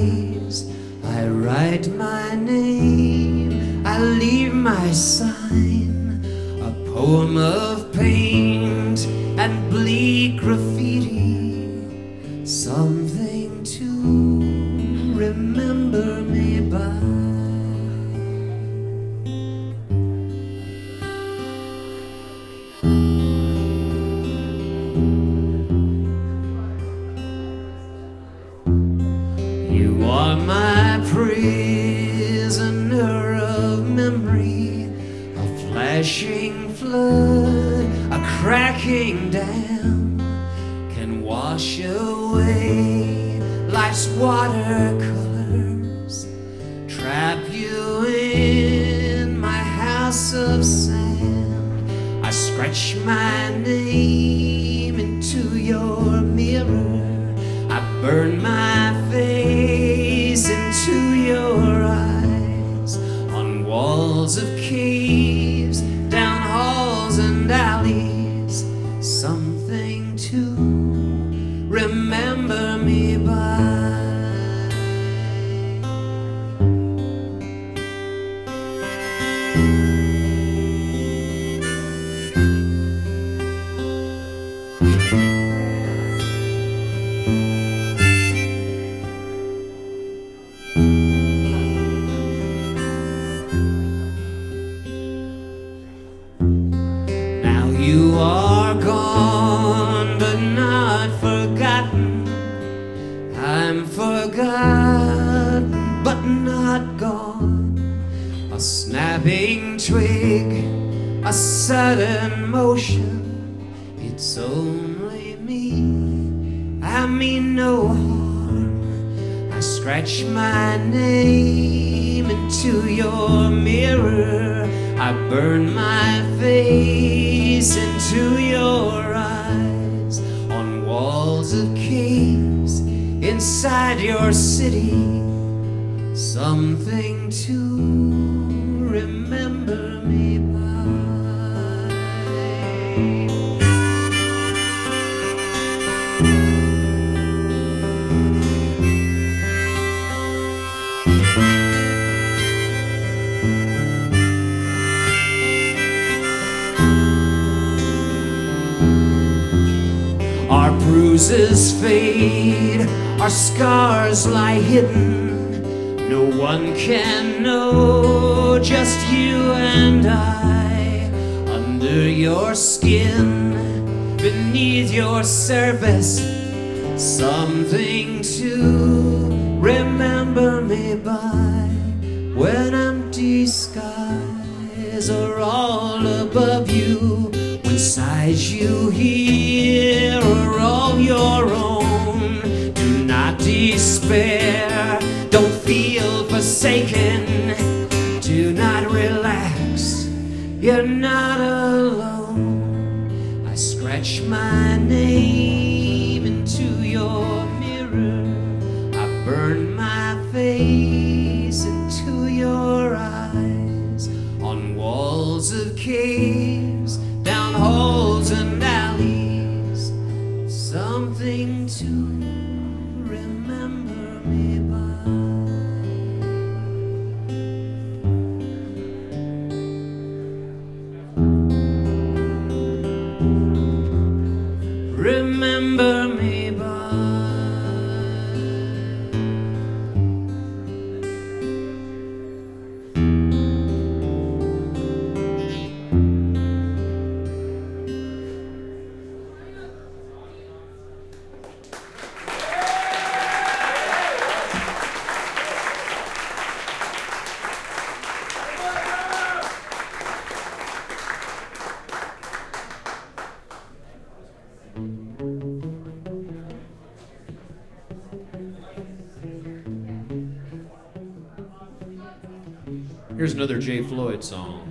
alleys. I write my name, I leave my sign, a poem of paint and bleak graffiti, something to remember me by. You are my prisoner of memory, a flashing flood, a cracking dam can wash away life's watercolors, trap you in my house of sand. I scratch my name into your mirror, I burn my face into your eyes, on walls of caves, down halls and alleys, something to remember me by. Now you are gone, but not forgotten. I'm forgotten, but not gone. A snapping twig, a sudden motion, it's only me, I mean no harm. I scratch my name into your mirror, I burn my face into your eyes, on walls of caves inside your city, something to remember me by. Our bruises fade, our scars lie hidden. No one can know, just you and I. Under your skin, beneath your surface, something to remember me by. When empty skies are all above you, when sighs you hear are all your own, do not despair, don't feel forsaken, do not relax, you're not alone. I scratch my name into your mirror, I burn my face into your eyes, on walls of caves, down halls and alleys, something to remember me by. Remember me by. Here's another Jay Floyd song.